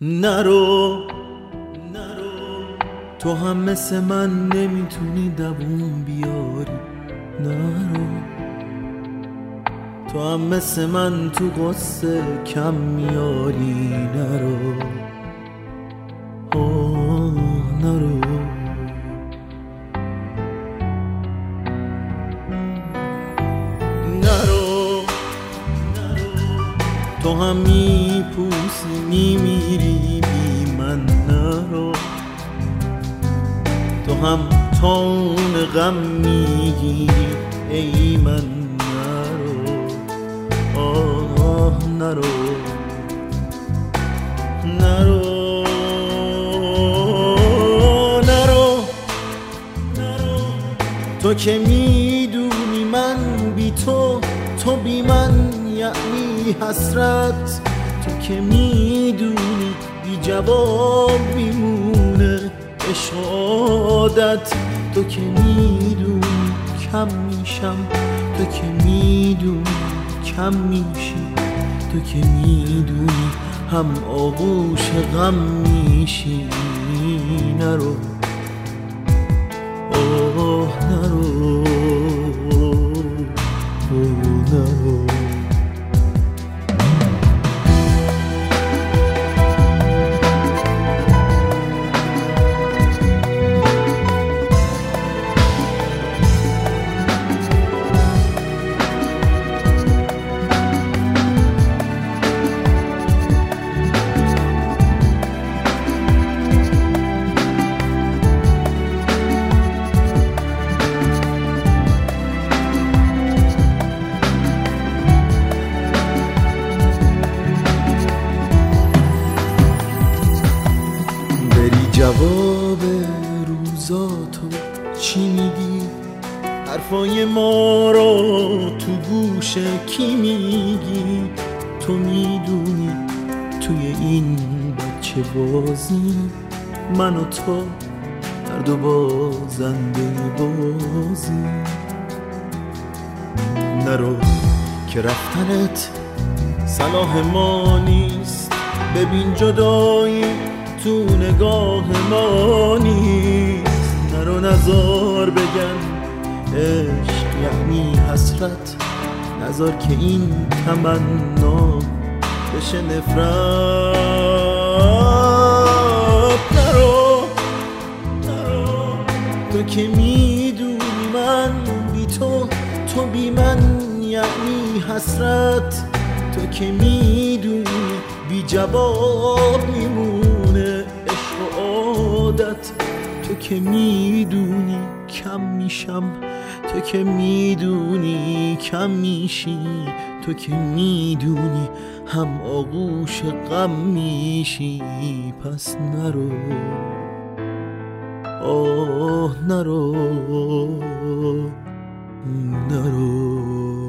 نرو تو هم مثل من نمیتونی دووم بیاری. نرو تو هم مثل من تو قصه کم میاری. نرو نرو تو هم میپوسی میمیری بی من. نرو تو هم تون غم میگیری ای من. نرو تو که میدونی من بی تو بی من یعنی حسرت. تو که میدونی بی جواب میمونه عشق و عادت. تو که میدونی کم میشم، تو که میدونی کم میشی، تو که میدونی هم آغوش غم میشی. نرو نرو نرو جواب روزاتو چی میگی؟ حرفای ما رو تو گوش کی میگی؟ تو میدونی توی این بچه بازی من و تو هر دو بازنده بازی. نرو که رفتنت صلاح ما نیست. ببین جدایی تو نگاه ما نیست. نرو نزار بگن عشق یعنی حسرت. نزار که این تمنا بشه نفرت. نرو تو که میدونی من بی تو بی من یعنی حسرت. تو که میدونی بی جواب میمونه عشق و عادت. تو که میدونی کم میشم، تو که میدونی کم میشی، تو که میدونی هم آغوش غم میشی. پس نرو نرو